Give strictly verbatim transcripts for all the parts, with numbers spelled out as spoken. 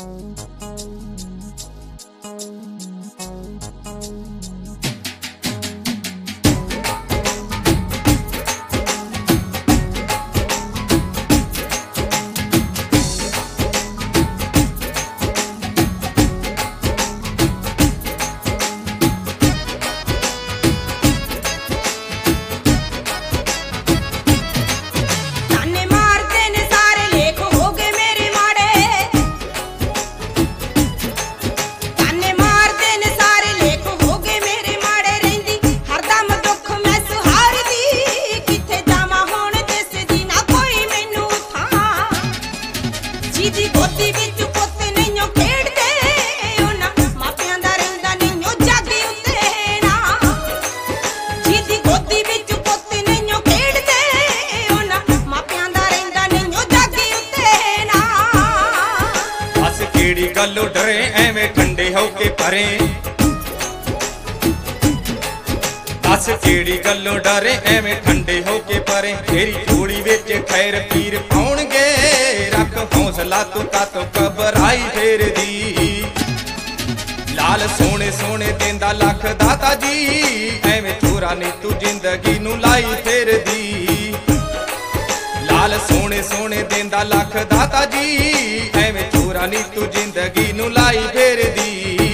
गल्लों डरे एवें ठंडे होके परे दस केड़ी गल्लों डरे एवें ठंडे होके परे तेरी जोड़ी विच खैर पीर पाउणगे रख हौसला तू तातों घबराई फेर दी लाल सोने सोने देंदा लख दाता जी एवें चोरा नहीं तू जिंदगी नू लाई फेर दी लाल सोने सोने देंदा लख दाता जी एवें चोरा नहीं तू जिंदगी नू लाई फेर दी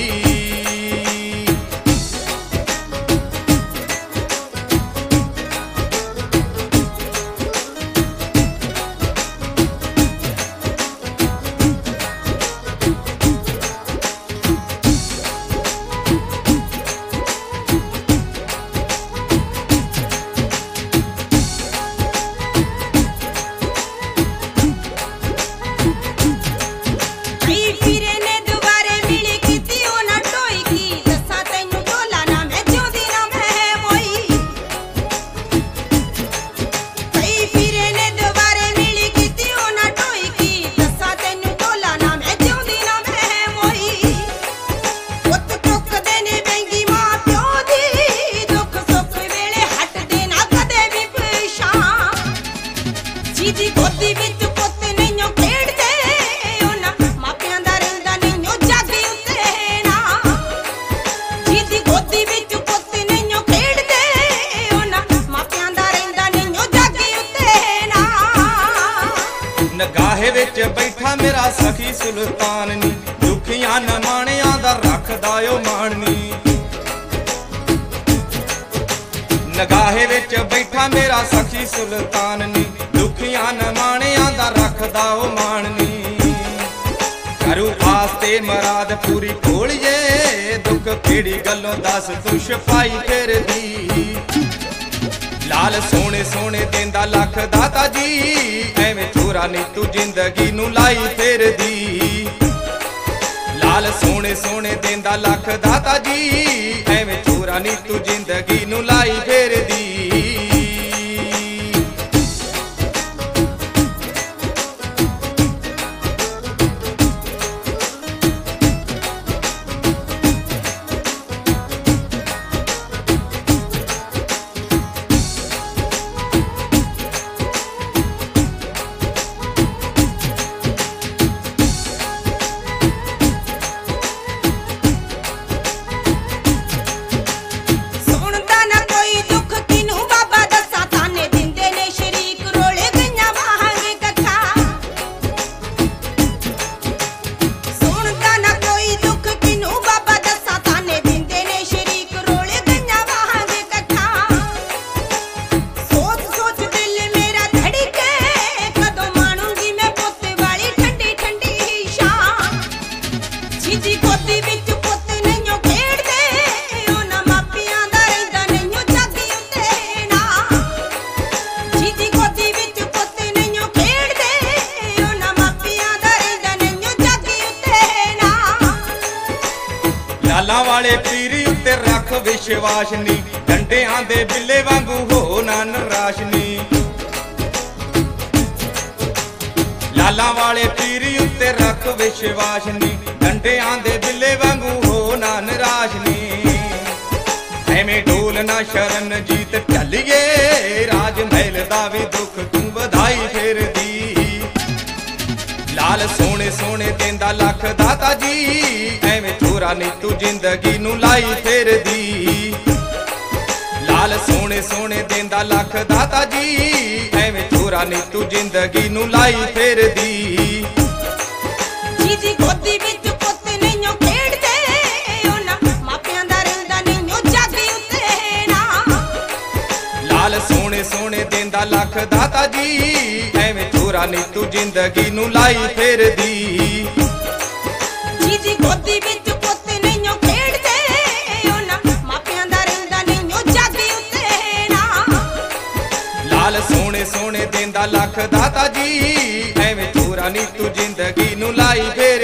नगाहे विच बैठा मेरा सखी सुल्तान नी दुखियां न माणियां दा रखदा ओ माणनी नगाहे विच बैठा मेरा सखी सुल्तान नी दुखियां न माणियां दा रखदा ओ माणनी करू वास्ते मराद पूरी खोलिए दुख केड़ी गल्लों दस तू छपाई फेर दी लाल सोने सोने देंदा लख दाता जी एवें चोरा नहीं तू जिंदगी नू लाई फेर दी लाल सोने सोने देंदा लख दाता जी एवें चोरा नहीं तू जिंदगी नू लाई फेर दी लाला वाले पीरी उत्ते रख विश्वास नी डंडियां दे बिल्ले वांगू हो ना निराश नी लाला वाले पीरी उत्ते रख विश्वास नी डंडियां दे बिल्ले वांगू हो ना निराश नी एवें ढोल ना शरण जीत ढलिए राज महल दा भी दुख तू वधाई फेर दी लाल सोने ਸੋਹਣੇ ਸੋਹਣੇ ਦਿੰਦਾ ਲੱਖ ਦਾਤਾ ਜੀ, ਐਵੇਂ ਚੋਰਾ ਨੀ ਤੂੰ ਜ਼ਿੰਦਗੀ ਨੂੰ ਲਾਈ ਫੇਰਦੀ। ਲਾਲ ਸੋਹਣੇ ਸੋਹਣੇ ਦਿੰਦਾ ਲੱਖ ਦਾਤਾ ਜੀ, ਐਵੇਂ ਚੋਰਾ ਨੀ ਤੂੰ ਜ਼ਿੰਦਗੀ ਨੂੰ ਲਾਈ ਫੇਰਦੀ। ਜਿਹਦੀ ਗੋਦੀ ਵਿੱਚ ਪੁੱਤ ਨਹੀਂਓ ਖੇਡਦੇ, ਉਹਨਾਂ ਮਾਪਿਆਂ ਦਾ ਰਹਿੰਦਾ ਨਹੀਂਓ ਜੱਗ ਉੱਤੇ ਨਾ। ਲਾਲ ਸੋਹਣੇ ਸੋਹਣੇ ਦਿੰਦਾ ਲੱਖ ਦਾਤਾ ਜੀ, ਐਵੇਂ ਚੋਰਾ ਨੀ ਤੂੰ ਜ਼ਿੰਦਗੀ ਨੂੰ ਲਾਈ ਫੇਰਦੀ। ਜਿਹਦੀ ਗੋਦੀ ਵਿੱਚ ਪੁੱਤ ਨਹੀਂਓ ਖੇਡਦੇ, ਉਹਨਾਂ ਮਾਪਿਆਂ ਦਾ ਰਹਿੰਦਾ ਨਹੀਂਓ ਜੱਗ ਉੱਤੇ ਨਾ। ਲਾਲ ਸੋਹਣੇ ਸੋਹਣੇ ਦਿੰਦਾ ਲੱਖ ਦਾਤਾ ਜੀ, ਐਵੇਂ ਚੋਰਾ ਨੀ ਤੂੰ ਜ਼ਿੰਦਗੀ ਨੂੰ ਲਾਈ ਫੇਰਦੀ।